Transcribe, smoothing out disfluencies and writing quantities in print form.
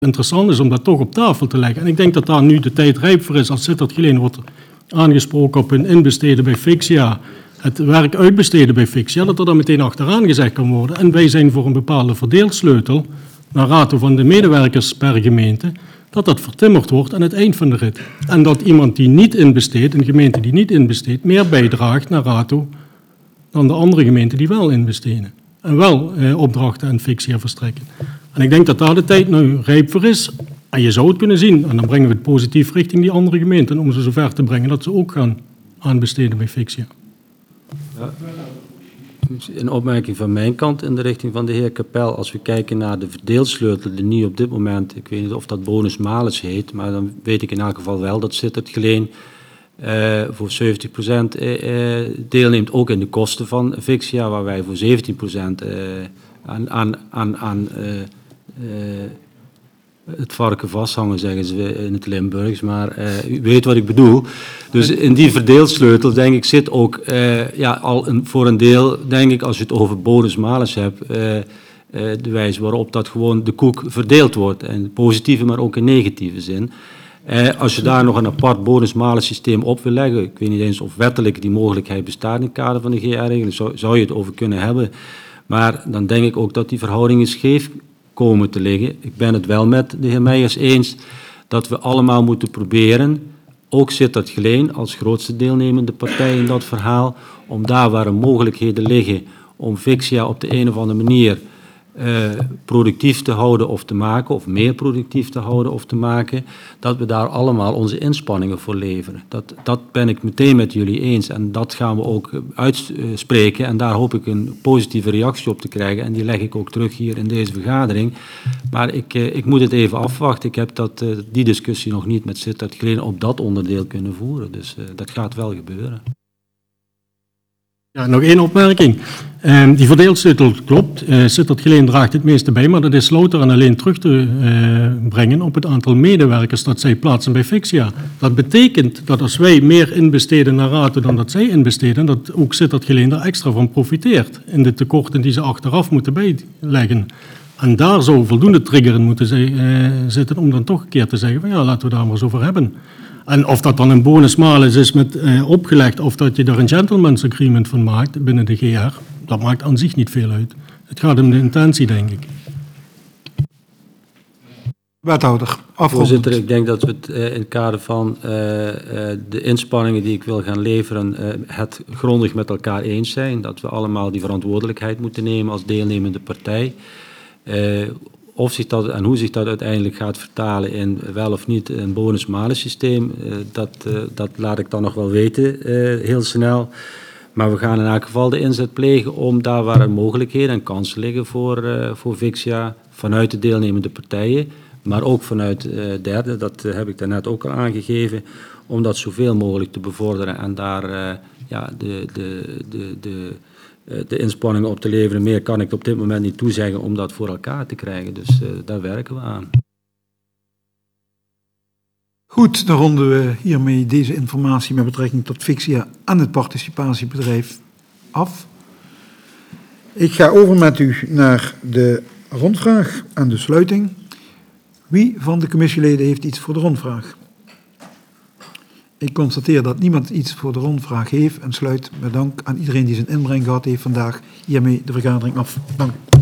interessant is om dat toch op tafel te leggen. En ik denk dat daar nu de tijd rijp voor is. Als Sittard Geleen wordt aangesproken op hun inbesteden bij Fixia, het werk uitbesteden bij Fixia, dat er dan meteen achteraan gezegd kan worden. En wij zijn voor een bepaalde verdeelsleutel naar rato van de medewerkers per gemeente, dat vertimmerd wordt aan het eind van de rit. En dat iemand die niet inbesteedt, een gemeente die niet inbesteedt, meer bijdraagt naar rato dan de andere gemeenten die wel inbesteden. En wel opdrachten aan Fixia verstrekken. En ik denk dat daar de tijd nu rijp voor is. En je zou het kunnen zien, en dan brengen we het positief richting die andere gemeenten, om ze zover te brengen dat ze ook gaan aanbesteden bij Fixia. Ja. Een opmerking van mijn kant in de richting van de heer Kapel. Als we kijken naar de verdeelsleutel die nu op dit moment, ik weet niet of dat bonus-malus heet, maar dan weet ik in elk geval wel dat Sittard Geleen voor 70% deelneemt, ook in de kosten van Fixia, waar wij voor 17% aan het varken vasthangen, zeggen ze in het Limburgs, maar u weet wat ik bedoel. Dus in die verdeelsleutel, denk ik, zit ook voor een deel, denk ik, als je het over bonus-malus hebt, de wijze waarop dat gewoon de koek verdeeld wordt, in positieve, maar ook in negatieve zin. Als je daar nog een apart bonus-malus systeem op wil leggen, ik weet niet eens of wettelijk die mogelijkheid bestaat in het kader van de GR-regeling, zou je het over kunnen hebben. Maar dan denk ik ook dat die verhoudingen scheef komen te liggen. Ik ben het wel met de heer Meijers eens dat we allemaal moeten proberen, ook Sittard Geleen als grootste deelnemende partij in dat verhaal, om daar waar er mogelijkheden liggen om Fixia op de een of andere manier productief te houden of te maken, of meer productief te houden of te maken, dat we daar allemaal onze inspanningen voor leveren. Dat ben ik meteen met jullie eens en dat gaan we ook uitspreken en daar hoop ik een positieve reactie op te krijgen en die leg ik ook terug hier in deze vergadering. Maar ik moet het even afwachten. Ik heb die discussie nog niet met Sittard Geleen op dat onderdeel kunnen voeren, dus dat gaat wel gebeuren. Ja, nog één opmerking. Die verdeelsleutel klopt. Sittard Geleen draagt het meeste bij, maar dat is louter en alleen terug te brengen op het aantal medewerkers dat zij plaatsen bij Fixia. Dat betekent dat als wij meer inbesteden naar rato dan dat zij inbesteden, dat ook Sittard Geleen daar extra van profiteert in de tekorten die ze achteraf moeten bijleggen. En daar zou voldoende trigger in moeten zitten om dan toch een keer te zeggen van ja, laten we daar maar eens over hebben. En of dat dan een bonus-malus is met opgelegd of dat je daar een gentleman's agreement van maakt binnen de GR, dat maakt aan zich niet veel uit. Het gaat om de intentie, denk ik. Wethouder, afrondend. Voorzitter, ik denk dat we het in het kader van de inspanningen die ik wil gaan leveren, het grondig met elkaar eens zijn. Dat we allemaal die verantwoordelijkheid moeten nemen als deelnemende partij. Of zich dat, en hoe zich dat uiteindelijk gaat vertalen in wel of niet een bonus-malus systeem, dat laat ik dan nog wel weten heel snel. Maar we gaan in elk geval de inzet plegen om daar waar er mogelijkheden en kansen liggen voor Fixia, vanuit de deelnemende partijen, maar ook vanuit derden, dat heb ik daarnet ook al aangegeven, om dat zoveel mogelijk te bevorderen en daar de inspanningen op te leveren. Meer kan ik op dit moment niet toezeggen om dat voor elkaar te krijgen. Dus daar werken we aan. Goed, dan ronden we hiermee deze informatie met betrekking tot Fixia en het participatiebedrijf af. Ik ga over met u naar de rondvraag en de sluiting. Wie van de commissieleden heeft iets voor de rondvraag? Ik constateer dat niemand iets voor de rondvraag heeft en sluit met dank aan iedereen die zijn inbreng gehad heeft vandaag hiermee de vergadering af. Dank u.